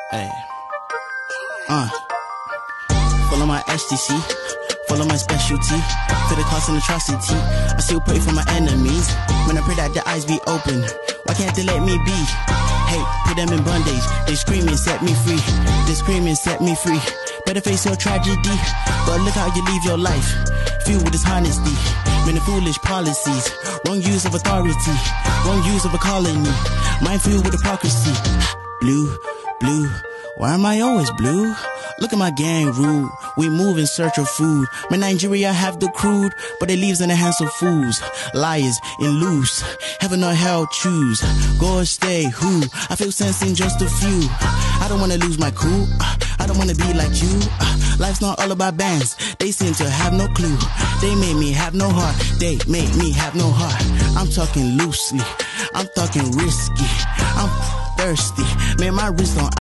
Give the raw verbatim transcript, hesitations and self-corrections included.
Hey. Uh. Follow my H T C. Follow my specialty. For the cost and atrocity. I still pray for my enemies. When I pray that the eyes be open. Why can't they let me be? Hey, put them in bondage. They scream and set me free. They scream and set me free. Better face your tragedy. But look how you live your life. Filled with dishonesty. Many foolish policies. Wrong use of authority. Wrong use of a colony. Mind filled with hypocrisy. Blue, blue. Why am I always blue? Look at my gang rude. We move in search of food. My Nigeria have the crude, but it leaves in the hands of fools. Liars and loose. Heaven or hell choose. Go or stay, who? I feel sense in just a few. I don't wanna lose my cool. I don't wanna be like you. Life's not all about bands. They seem to have no clue. They made me have no heart. They made me have no heart. I'm talking loosely. I'm talking risky. I'm thirsty. Man, my wrist on